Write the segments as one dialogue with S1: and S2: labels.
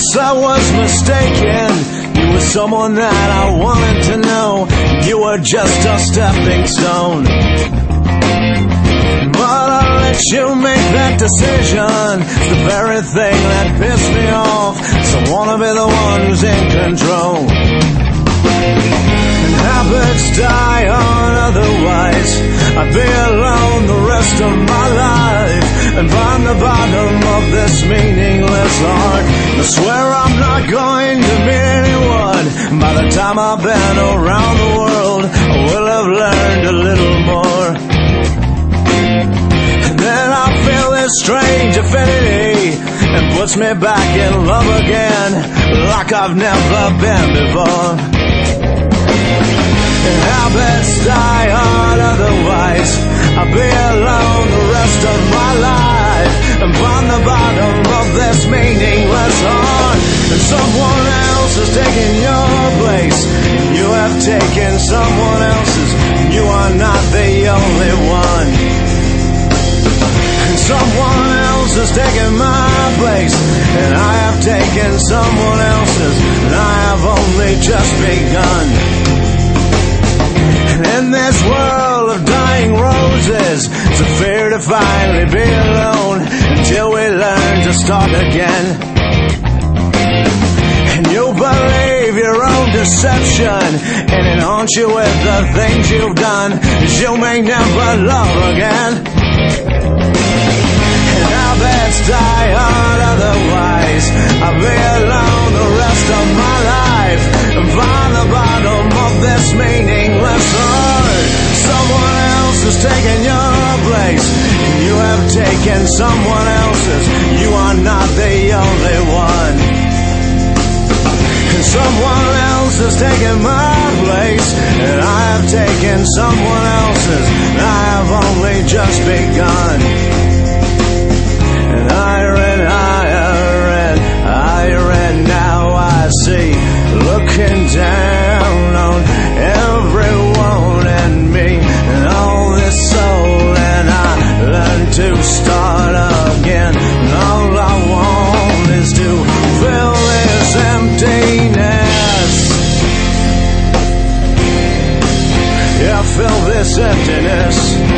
S1: guess I was mistaken. You were someone that I wanted to know. You were just a stepping stone. But I let you make that decision, the very thing that pissed me off. So I wanna be the one who's in control. And habits die on otherwise. I'd be alone the rest of my life and find the bottom of this meaningless heart. I swear I'm not going to meet anyone. By the time I've been around the world, I will have learned a little more. And then I feel this strange affinity, and puts me back in love again, like I've never been before. And habits die hard otherwise. I'll be alone the rest of my life and find the bottom of this meaningless heart. And someone else is taking your place. You have taken someone else's. You are not the only one. And someone else is taking my place, and I have taken someone else's, and I have only just begun. And in this world of dying roses, it's a fear to finally be alone until we learn to start again. And you believe your own deception, and it haunts you with the things you've done, as you may never love again. And habits die hard otherwise. I'll be alone the rest of my life and find the bottom of this meaningless heart. Someone else has taken your place, and you have taken someone else's. You are not the only one. And someone else has taken my place, and I have taken someone else's, and I have only just begun. And higher and higher and higher, and now I see, looking down on everyone and me and all this soul, and I learn to start again. And all I want is to fill this emptiness. Yeah, fill this emptiness.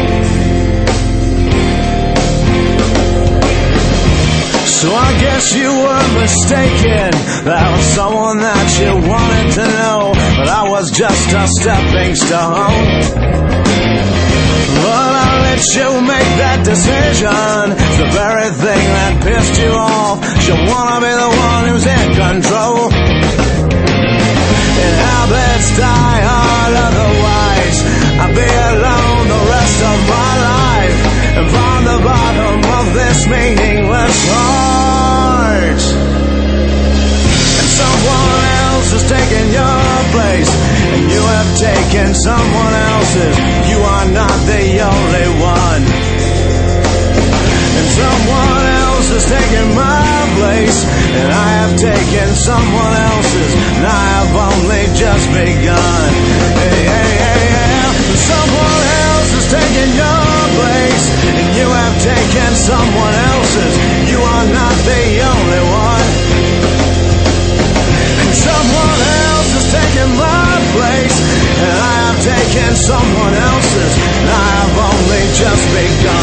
S1: So I guess you were mistaken. That was someone that you wanted to know, but I was just a stepping stone. But I let you make that decision, the very thing that pissed you off. You wanna be the one who's in control. And habits die hard otherwise. I'll be alone the rest of my life and find the bottom of this meaningless heart. And someone else has taken your place, and you have taken someone else's. You are not the only one. And someone else has taken my place, and I have taken someone else's, and I have only just begun. Hey, hey, hey, yeah. And someone else has taken your place, and you have taken someone else's. You are not the only one. And someone else has taken my place, and I have taken someone else's, and I have only just begun.